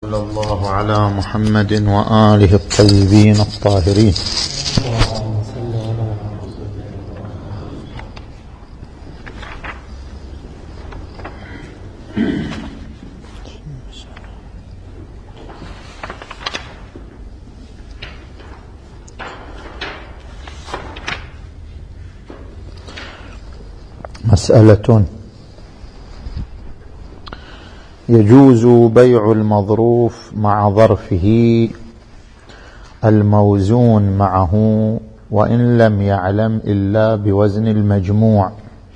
صلى الله على محمد وآله الطيبين الطاهرين. مسألة: يجوز بيع المظروف مع ظرفه الموزون معه وإن لم يعلم إلا بوزن المجموع.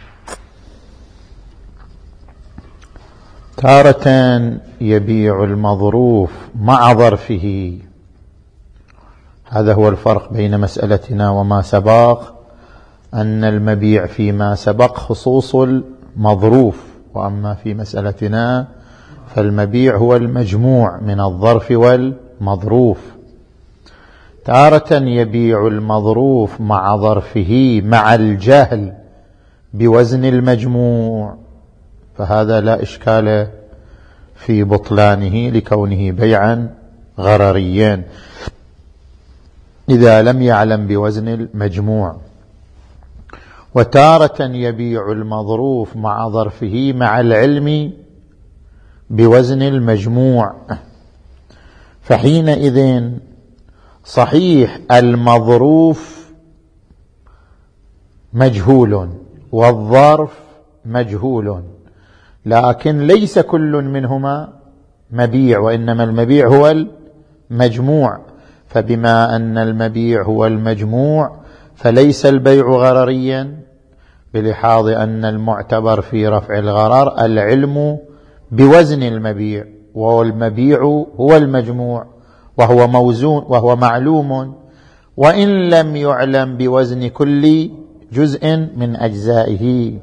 تارة يبيع المظروف مع ظرفه، هذا هو الفرق بين مسألتنا وما سبق، أن المبيع فيما سبق خصوص المظروف، وأما في مسألتنا فالمبيع هو المجموع من الظرف والمظروف. تارة يبيع المظروف مع ظرفه مع الجهل بوزن المجموع، فهذا لا إشكال في بطلانه لكونه بيعا غرريا إذا لم يعلم بوزن المجموع. وتارة يبيع المظروف مع ظرفه مع العلم بوزن المجموع، فحينئذ صحيح المظروف مجهول والظرف مجهول، لكن ليس كل منهما مبيع، وإنما المبيع هو المجموع. فبما أن المبيع هو المجموع فليس البيع غرريا، بلحاظ أن المعتبر في رفع الغرر العلم بوزن المبيع، والمبيع هو المجموع وهو موزون وهو معلوم، وإن لم يعلم بوزن كل جزء من أجزائه،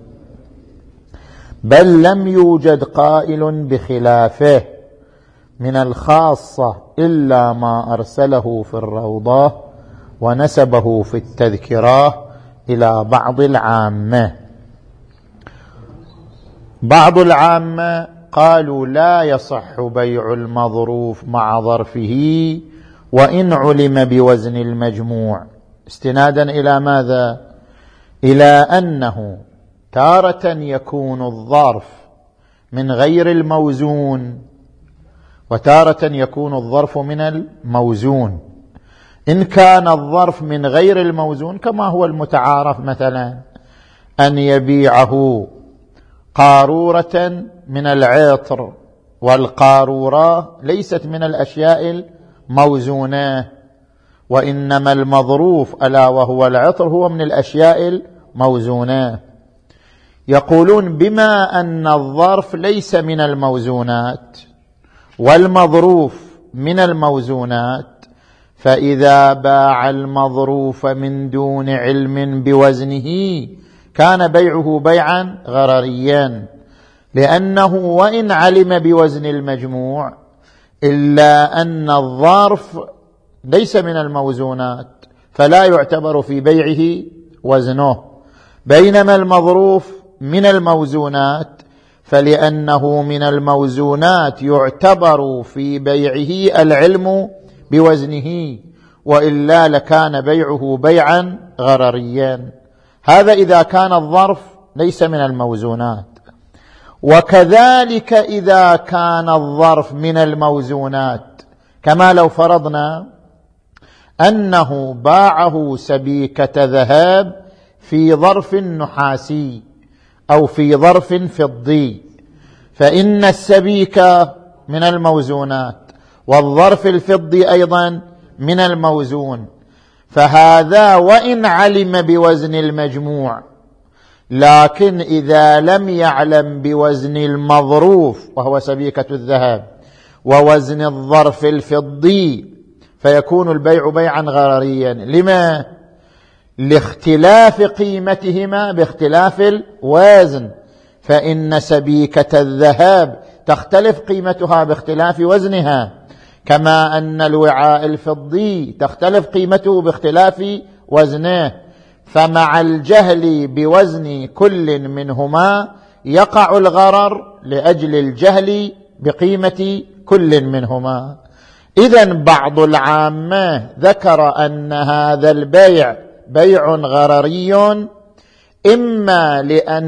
بل لم يوجد قائل بخلافه من الخاصة إلا ما أرسله في الروضة ونسبه في التذكرة إلى بعض العامة. بعض العامة قالوا لا يصح بيع المظروف مع ظرفه وإن علم بوزن المجموع، استنادا إلى ماذا؟ إلى أنه تارة يكون الظرف من غير الموزون، وتارة يكون الظرف من الموزون. إن كان الظرف من غير الموزون كما هو المتعارف، مثلا أن يبيعه قارورة من العطر، والقارورة ليست من الأشياء الموزونة، وإنما المظروف ألا وهو العطر هو من الأشياء الموزونة. يقولون بما أن الظرف ليس من الموزونات والمظروف من الموزونات، فإذا باع المظروف من دون علم بوزنه كان بيعه بيعا غرريا، لأنه وإن علم بوزن المجموع إلا أن الظرف ليس من الموزونات فلا يعتبر في بيعه وزنه، بينما المظروف من الموزونات، فلأنه من الموزونات يعتبر في بيعه العلم بوزنه، وإلا لكان بيعه بيعا غرريا. هذا إذا كان الظرف ليس من الموزونات. وكذلك إذا كان الظرف من الموزونات، كما لو فرضنا أنه باعه سبيكة ذهب في ظرف نحاسي أو في ظرف فضي، فإن السبيكة من الموزونات والظرف الفضي أيضا من الموزون، فهذا وإن علم بوزن المجموع، لكن إذا لم يعلم بوزن المظروف وهو سبيكة الذهب ووزن الظرف الفضي فيكون البيع بيعا غرريا. لما؟ لاختلاف قيمتهما باختلاف الوزن، فإن سبيكة الذهب تختلف قيمتها باختلاف وزنها، كما أن الوعاء الفضي تختلف قيمته باختلاف وزنه، فمع الجهل بوزن كل منهما يقع الغرر لأجل الجهل بقيمة كل منهما. إذن بعض العامة ذكر أن هذا البيع بيع غرري إما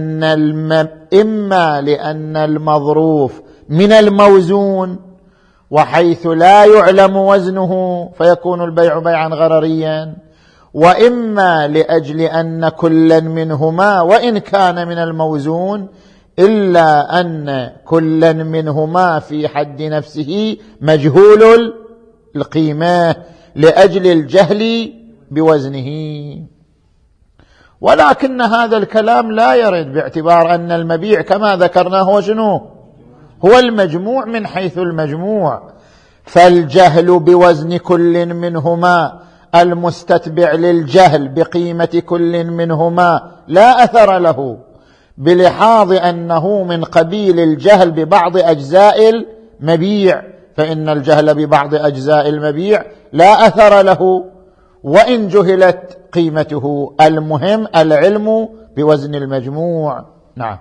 لأن المظروف من الموزون، وحيث لا يعلم وزنه فيكون البيع بيعا غرريا، وإما لأجل أن كلا منهما وإن كان من الموزون إلا أن كلا منهما في حد نفسه مجهول القيمة لأجل الجهل بوزنه. ولكن هذا الكلام لا يرد، باعتبار أن المبيع كما ذكرناه هو شنو؟ هو المجموع من حيث المجموع، فالجهل بوزن كل منهما المستتبع للجهل بقيمة كل منهما لا أثر له، بلحاظ أنه من قبيل الجهل ببعض أجزاء المبيع، فإن الجهل ببعض أجزاء المبيع لا أثر له وإن جهلت قيمته، المهم العلم بوزن المجموع. نعم.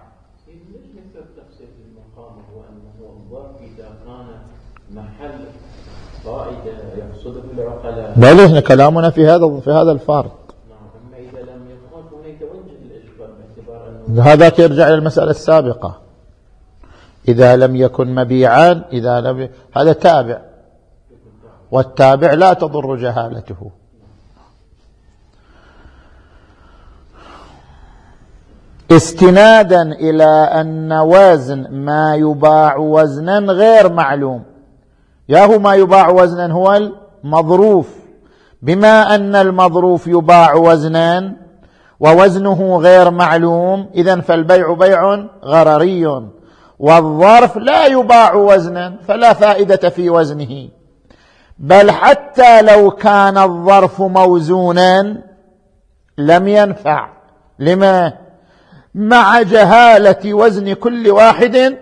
بل إحنا كلامنا في هذا الفرق. هذا يرجع إلى المسألة السابقة، إذا لم يكن مبيعان هذا تابع، والتابع لا تضر جهالته. استنادا إلى أن وزن ما يباع وزنا غير معلوم، ياهو ما يباع وزنا هو المظروف، بما أن المظروف يباع وزنا ووزنه غير معلوم، إذن فالبيع بيع غرري، والظرف لا يباع وزنا فلا فائدة في وزنه، بل حتى لو كان الظرف موزونا لم ينفع. لما؟ مع جهالة وزن كل واحد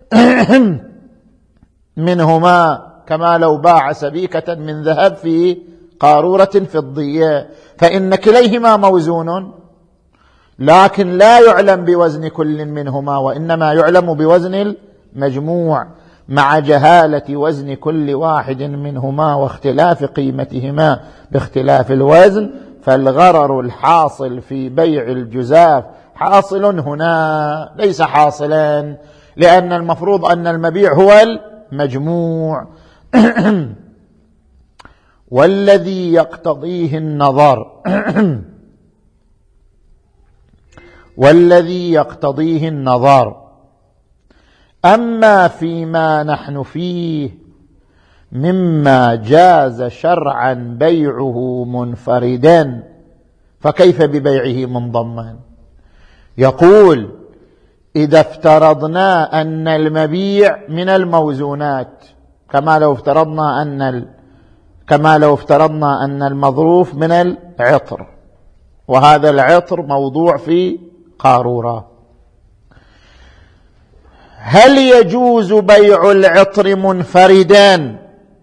منهما، كما لو باع سبيكة من ذهب في قارورة فضية، فإن كليهما موزون لكن لا يعلم بوزن كل منهما، وإنما يعلم بوزن المجموع، مع جهالة وزن كل واحد منهما واختلاف قيمتهما باختلاف الوزن، فالغرر الحاصل في بيع الجزاف حاصل هنا ليس حاصلا، لأن المفروض أن المبيع هو المجموع. والذي يقتضيه النظر أما فيما نحن فيه مما جاز شرعا بيعه منفردا فكيف ببيعه منضما؟ يقول: إذا افترضنا أن المبيع من الموزونات، كما لو افترضنا أن المظروف من العطر، وهذا العطر موضوع في قارورة، هل يجوز بيع العطر منفردا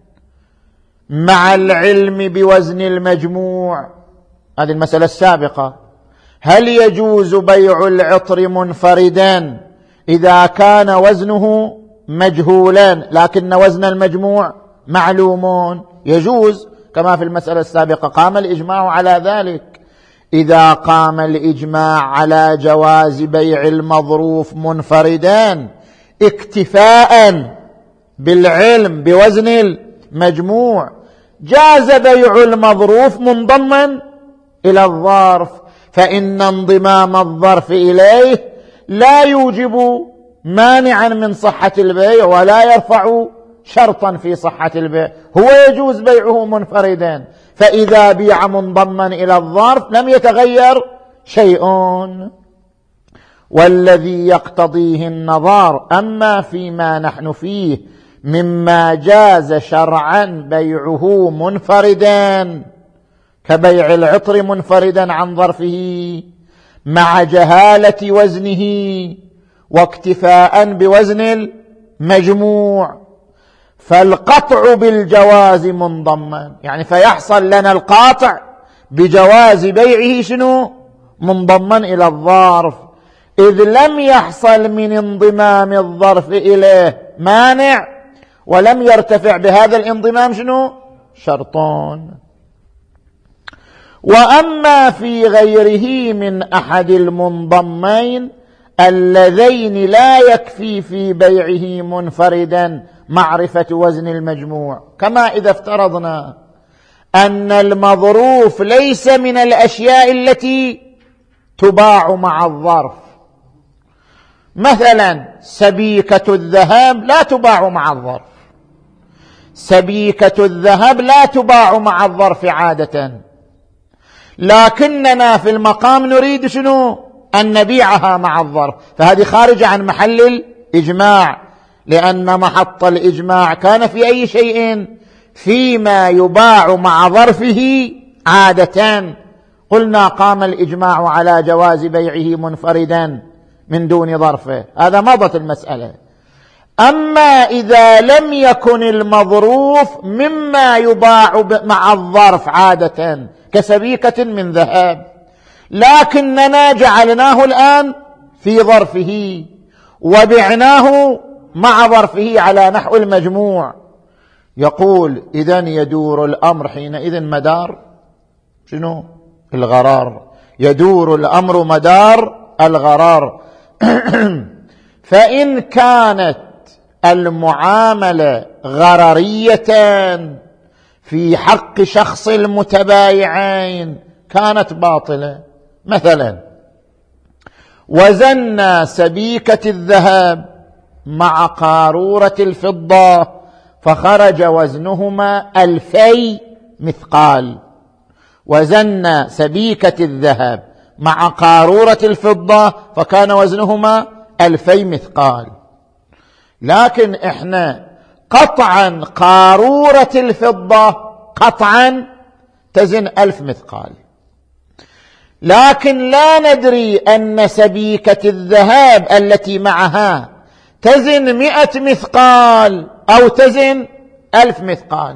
مع العلم بوزن المجموع؟ هذه المسألة السابقة. هل يجوز بيع العطر منفردا إذا كان وزنه مجهولا لكن وزن المجموع معلومون؟ يجوز، كما في المسألة السابقة قام الإجماع على ذلك. إذا قام الإجماع على جواز بيع المظروف منفردا اكتفاء بالعلم بوزن المجموع، جاز بيع المظروف منضما إلى الظرف، فإن انضمام الظرف إليه لا يوجب مانعا من صحة البيع ولا يرفع شرطا في صحة البيع، هو يجوز بيعه منفردا، فإذا بيع منضما إلى الظرف لم يتغير شيء. والذي يقتضيه النظر أما فيما نحن فيه مما جاز شرعا بيعه منفردا كبيع العطر منفردا عن ظرفه مع جهالة وزنه واكتفاء بوزن المجموع، فالقطع بالجواز منضما، يعني فيحصل لنا القاطع بجواز بيعه شنو؟ منضما إلى الظرف، إذ لم يحصل من انضمام الظرف إليه مانع، ولم يرتفع بهذا الانضمام شنو؟ شرطون. وأما في غيره من أحد المنضمين اللذين لا يكفي في بيعه منفردا معرفة وزن المجموع، كما إذا افترضنا أن المظروف ليس من الأشياء التي تباع مع الظرف، مثلا سبيكة الذهب لا تباع مع الظرف، سبيكة الذهب لا تباع مع الظرف عادة، لكننا في المقام نريد شنو؟ أن نبيعها مع الظرف، فهذه خارجة عن محل الإجماع، لأن محط الإجماع كان في أي شيء؟ فيما يباع مع ظرفه عادة. قلنا قام الإجماع على جواز بيعه منفردا من دون ظرفه، هذا مضت المسألة. أما إذا لم يكن المظروف مما يباع مع الظرف عادة كسبيكة من ذهب، لكننا جعلناه الآن في ظرفه وبعناه مع ظرفه على نحو المجموع، يقول إذن يدور الأمر حينئذ مدار شنو؟ الغرار، يدور الأمر مدار الغرار. فإن كانت المعاملة غررية في حق شخص المتبايعين كانت باطلة. مثلا وزنا سبيكة الذهب مع قارورة الفضة فخرج وزنهما 2000 مثقال، وزنا سبيكة الذهب مع قارورة الفضة فكان وزنهما 2000 مثقال، لكن احنا قطعا قارورة الفضة قطعا تزن 1000 مثقال، لكن لا ندري أن سبيكة الذهب التي معها تزن 100 مثقال أو تزن 1000 مثقال.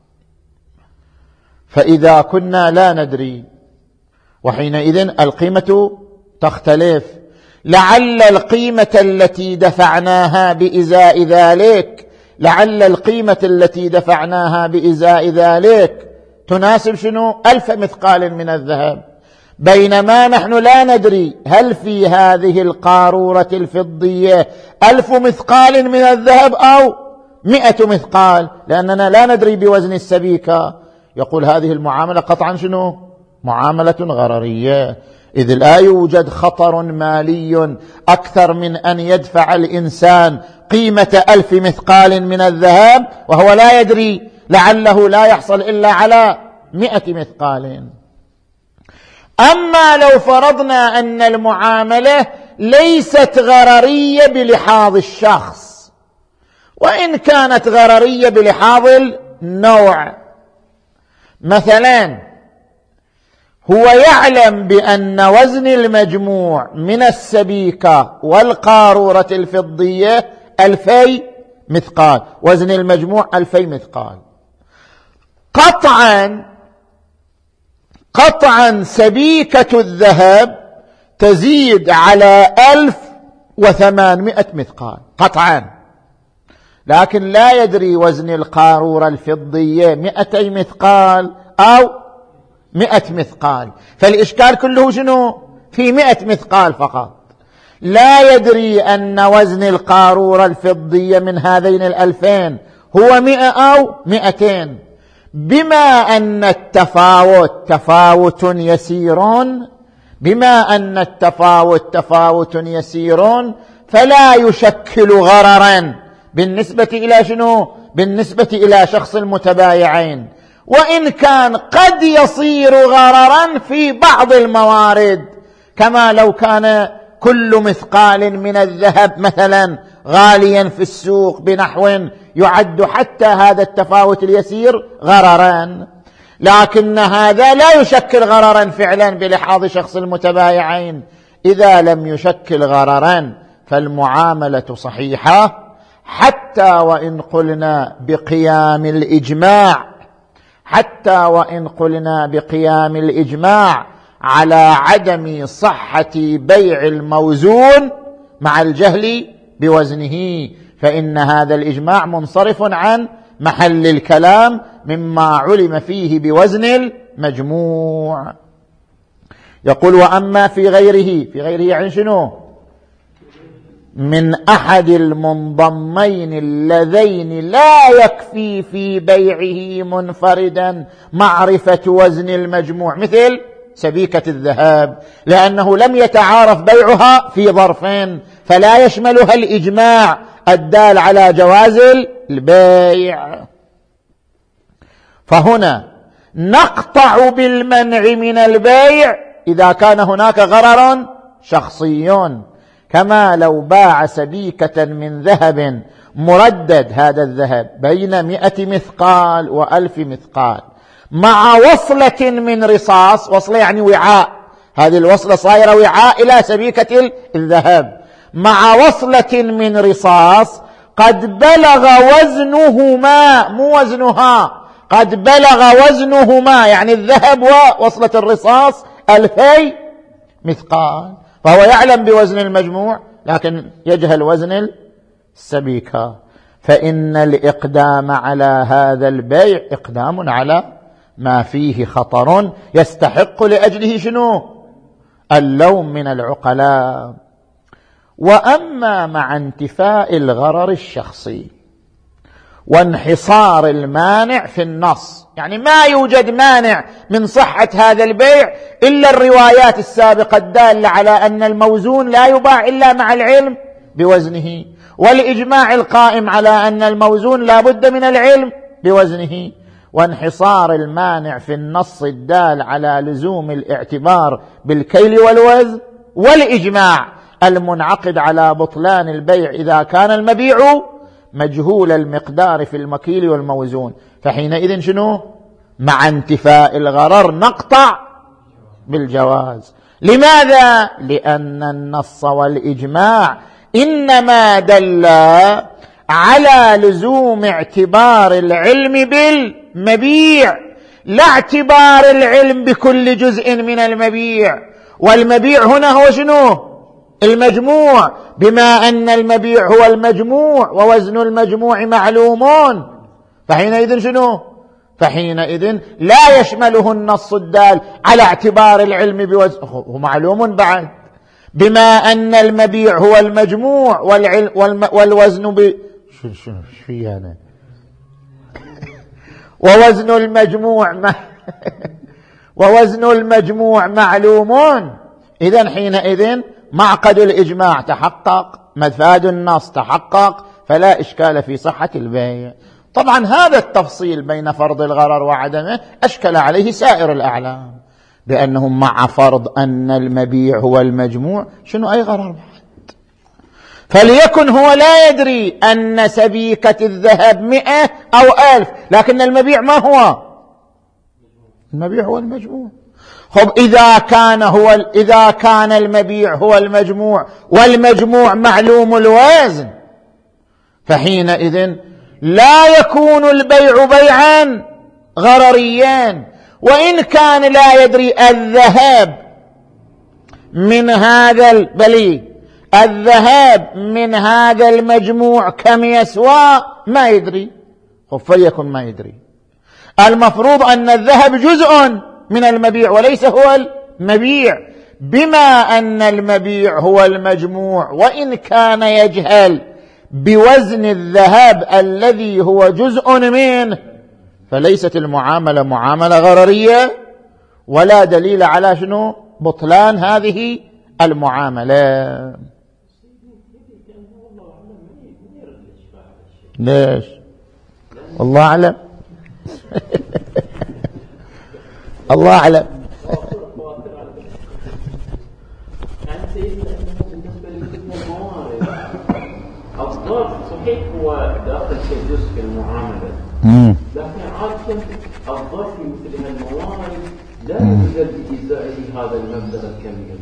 فإذا كنا لا ندري وحينئذ القيمة تختلف، لعل القيمة التي دفعناها بإزاء ذلك، لعل القيمة التي دفعناها بإزاء ذلك تناسب شنو؟ 1000 مثقال من الذهب، بينما نحن لا ندري هل في هذه القارورة الفضية 1000 مثقال من الذهب أو 100 مثقال، لأننا لا ندري بوزن السبيكة. يقول هذه المعاملة قطعا شنو؟ معاملة غررية، إذ لا يوجد خطر مالي أكثر من أن يدفع الإنسان قيمة 1000 مثقال من الذهب وهو لا يدري، لعله لا يحصل إلا على 100 مثقال. أما لو فرضنا أن المعاملة ليست غررية بلحاظ الشخص، وإن كانت غررية بلحاظ النوع، مثلا هو يعلم بأن وزن المجموع من السبيكة والقارورة الفضية 2000 مثقال، وزن المجموع 2000 مثقال، قطعا سبيكة الذهب تزيد على 1800 مثقال قطعا، لكن لا يدري وزن القارورة الفضية 200 مثقال أو 100 مثقال، فالإشكال كله شنو؟ في 100 مثقال فقط، لا يدري أن وزن القارورة الفضية من هذين 2000 هو 100 أو 200، بما أن التفاوت تفاوت يسيرون، بما أن التفاوت تفاوت يسيرون فلا يشكل غررا بالنسبة إلى شنو؟ بالنسبة إلى شخص المتبايعين، وإن كان قد يصير غررا في بعض الموارد، كما لو كان كل مثقال من الذهب مثلا غاليا في السوق بنحو يعد حتى هذا التفاوت اليسير غررا، لكن هذا لا يشكل غررا فعلا بلحاظ شخص المتبايعين. إذا لم يشكل غررا فالمعاملة صحيحة، حتى وإن قلنا بقيام الإجماع، حتى وإن قلنا بقيام الإجماع على عدم صحة بيع الموزون مع الجهل بوزنه، فإن هذا الإجماع منصرف عن محل الكلام مما علم فيه بوزن المجموع. يقول وأما في غيره يعني شنو؟ من أحد المنضمين اللذين لا يكفي في بيعه منفردا معرفة وزن المجموع، مثل سبيكة الذهب، لأنه لم يتعارف بيعها في ظرفين فلا يشملها الإجماع الدال على جواز البيع. فهنا نقطع بالمنع من البيع إذا كان هناك غرر شخصي، كما لو باع سبيكة من ذهب مردد، هذا الذهب بين 100 مثقال و1000 مثقال، مع وصلة من رصاص، وصلة يعني وعاء، هذه الوصلة صايرة وعاء إلى سبيكة الذهب، مع وصلة من رصاص قد بلغ وزنهما، مو وزنها، قد بلغ وزنهما يعني الذهب ووصلة الرصاص 2000 مثقال، فهو يعلم بوزن المجموع لكن يجهل وزن السبيكة، فإن الإقدام على هذا البيع إقدام على ما فيه خطر يستحق لأجله شنو؟ اللوم من العقلاء. وأما مع انتفاء الغرر الشخصي وانحصار المانع في النص، يعني ما يوجد مانع من صحة هذا البيع إلا الروايات السابقة الدالة على أن الموزون لا يباع إلا مع العلم بوزنه، والإجماع القائم على أن الموزون لا بد من العلم بوزنه، وانحصار المانع في النص الدال على لزوم الاعتبار بالكيل والوزن، والإجماع المنعقد على بطلان البيع إذا كان المبيع مجهول المقدار في المكيل والموزون. فحينئذ شنو؟ مع انتفاء الغرر نقطع بالجواز. لماذا؟ لأن النص والإجماع إنما دل على لزوم اعتبار العلم بالمبيع، لا اعتبار العلم بكل جزء من المبيع، والمبيع هنا هو شنو؟ المجموع، بما أن المبيع هو المجموع ووزن المجموع معلومون، فحينئذ شنو؟ فحينئذ لا يشمله النص الدال على اعتبار العلم بوزن، هو معلوم بعد، بما أن المبيع هو المجموع والوزن شو يعني ووزن المجموع ووزن المجموع معلومون. إذن حينئذ معقد الإجماع تحقق، مفاد النص تحقق، فلا إشكال في صحة البيع. طبعا هذا التفصيل بين فرض الغرر وعدمه أشكل عليه سائر الأعلام، بأنهم مع فرض أن المبيع هو المجموع شنو أي غرر بعد؟ فليكن هو لا يدري أن سبيكة الذهب 100 أو 1000، لكن المبيع ما هو؟ المبيع هو المجموع. خب إذا كان المبيع هو المجموع والمجموع معلوم الوزن، فحينئذ لا يكون البيع بيعا غرريا. وإن كان لا يدري الذهاب من هذا الذهاب من هذا المجموع كم يسوى، ما يدري، فليكن ما يدري. المفروض أن الذهب جزء من المبيع وليس هو المبيع، بما أن المبيع هو المجموع، وإن كان يجهل بوزن الذهب الذي هو جزء منه، فليست المعاملة معاملة غررية، ولا دليل على شنو؟ بطلان هذه المعاملة. ليش؟ الله أعلم. الله أعلم. الضرب صحيح هو داخل كجزء في المعاملة، لكن عادة الضرب في مثل هالموارد لا يوجد بإزاء هذا المبلغ الكبير.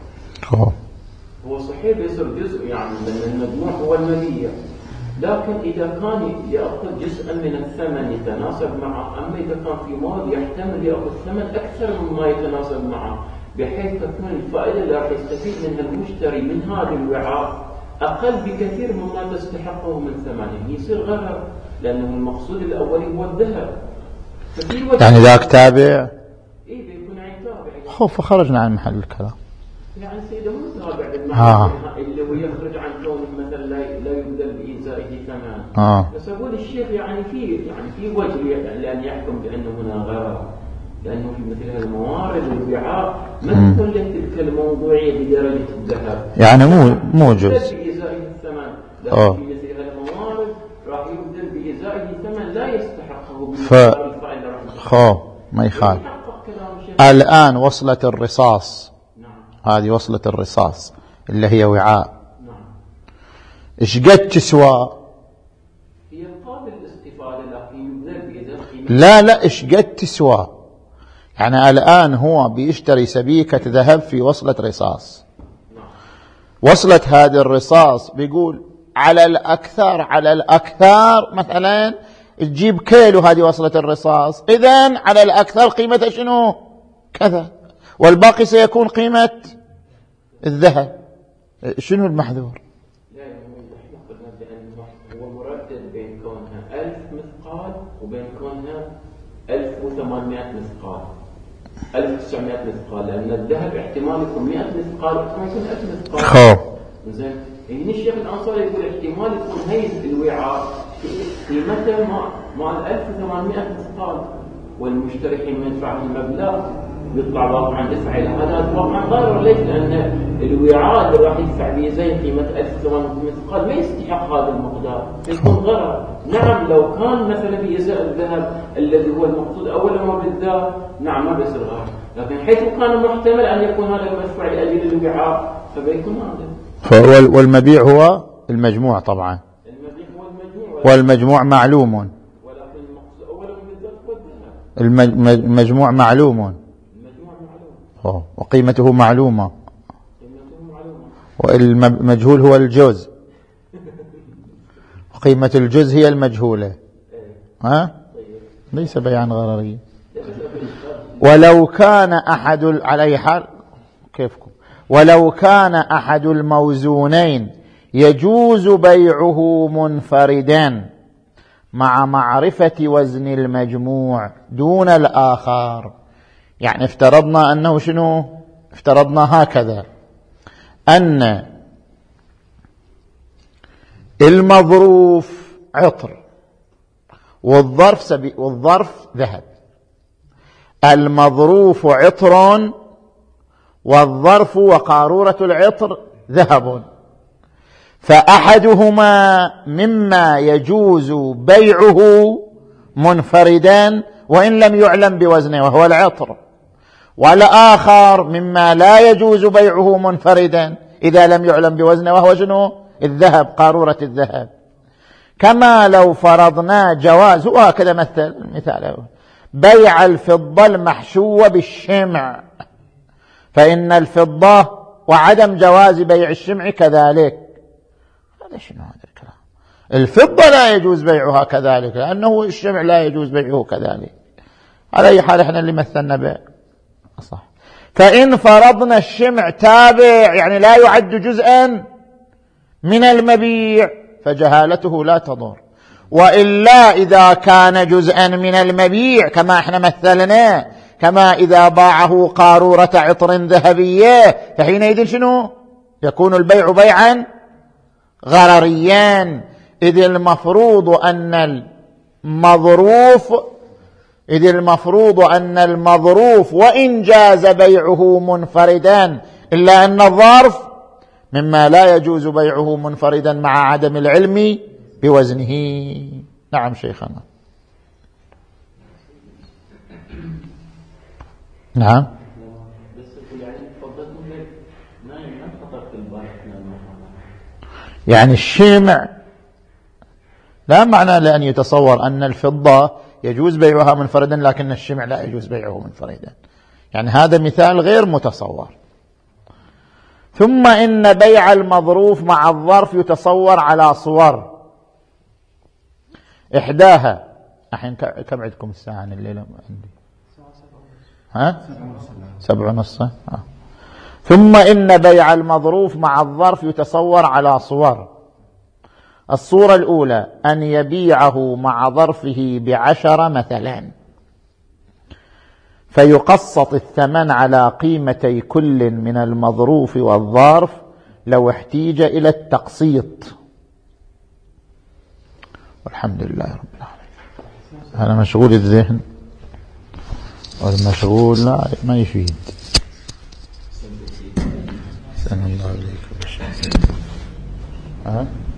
هو صحيح بيصير جزء يعني من المجموع هو المبيع، لكن إذا كان يأخذ جزءا من الثمن يتناسب معه، أما إذا كان في مواد يحتمل يأخذ ثمن أكثر مما يتناسب معه، بحيث تكون الفائدة اللي راح يستفيد منها المشتري من هذا الوعاء أقل بكثير مما تستحقه من ثمنه، يصير غرر، لأنه المقصود الأولي هو الذهب. يعني ذاك تابع؟ إيه بيكون عين تابع. خوف فخرجنا عن محل الكلام. يعني سيده مو تابع بالمعنى اللي هو يخرج عن كونه مثلا لا يبذل بإزائه ثمن. بس أقول الشيخ يعني في وجه لأن يحكم بأنه هنا غرر، لأنه في مثل هذه الموارد والوعاء ما تكون تلك الموضوعية بدرجة الذهب، يعني مو جزء بإزائه الثمن، لكن في مثل هذه الموارد راح يبذل بإزائه ثمن لا يستحقه ما يخالف. الآن وصلت الرصاص، هذه وصلة الرصاص اللي هي وعاء، ايش قد تسوى؟ هي قابل للاستفادة لكن لا ايش قد تسوى؟ يعني الآن هو بيشتري سبيكة ذهب في وصلة رصاص، وصلة هذه الرصاص بيقول على الأكثر مثلا تجيب كيلو هذه وصلة الرصاص، إذن على الأكثر قيمة شنو؟ كذا، والباقي سيكون قيمة الذهب. شنو المحذور؟ لا هو مردد بين كونها 1000 مثقال وبين كونها 1800 مثقال 1900 مثقال، لأن الذهب احتمال يكون 100 مثقال واحتمال يكون 1000 مثقال. زين، يعني الشيخ الأنصاري يقول احتمال يكون هي الوعاء قيمته مع 1800 مثقال، والمشتري حين يدفع المبلغ يطلع واقعا عن دفع إلى هذا واقعا غير. ليش؟ لأن الوعاء اللي راح يدفع به زي قيمة 1800 مثقال ما يستحق هذا المقدار، يكون غرر. نعم لو كان مثلا بإزاء الذهب الذي هو المقصود أولا وبالذات نعم ما بيصير غرر، لكن حيث كان محتمل أن يكون هذا المدفوع لأجل الوعاء فبيكون هذا. والمبيع هو المجموع طبعا، المبيع هو المجموع والمجموع معلوم، ولكن المقصود أولا وبالذات هو الذهب. المجموع معلوم وقيمته معلومة، والمجهول هو الجزء، وقيمة الجزء هي المجهولة. ليس بيعا غرريا. ولو كان أحد على حال كيفكم، ولو كان أحد الموزونين يجوز بيعه منفردا مع معرفة وزن المجموع دون الآخر. يعني افترضنا أنه شنو؟ افترضنا هكذا أن المظروف عطر والظرف ذهب، المظروف عطر والظرف وقارورة العطر ذهب، فأحدهما مما يجوز بيعه منفردا وإن لم يعلم بوزنه وهو العطر، والآخر مما لا يجوز بيعه منفردا إذا لم يعلم بوزنه وهو شنو؟ الذهب، قارورة الذهب. كما لو فرضنا جواز، وهكذا مثال بيع الفضة المحشوة بالشمع، فإن الفضة وعدم جواز بيع الشمع كذلك. هذا شنو هذا الكلام؟ الفضة لا يجوز بيعها كذلك لأنه الشمع لا يجوز بيعه كذلك. على أي حال احنا اللي مثلنا به صح. فإن فرضنا الشمع تابع يعني لا يعد جزءا من المبيع فجهالته لا تضر، وإلا إذا كان جزءا من المبيع كما احنا مثلنا، كما إذا باعه قارورة عطر ذهبية فحينئذ شنو؟ يكون البيع بيعا غرريا، إذ المفروض أن المظروف وإن جاز بيعه منفردا إلا أن الظرف مما لا يجوز بيعه منفردا مع عدم العلم بوزنه. نعم شيخنا. نعم. يعني الشمع لا معنى لأن يتصور أن الفضة يجوز بيعها منفردا لكن الشمع لا يجوز بيعه منفردا، يعني هذا مثال غير متصور. ثم إن بيع المظروف مع الظرف يتصور على صور، إحداها الحين كم عندكم الساعة الليلة؟ عندي 7:30. ثم إن بيع المظروف مع الظرف يتصور على صور. الصورة الأولى أن يبيعه مع ظرفه ب10 مثلا، فيقسط الثمن على قيمتي كل من المظروف والظرف لو احتيج إلى التقسيط. والحمد لله رب العالمين. أنا مشغول الذهن، والمشغول لا ما يفيد. سلام الله عليكم.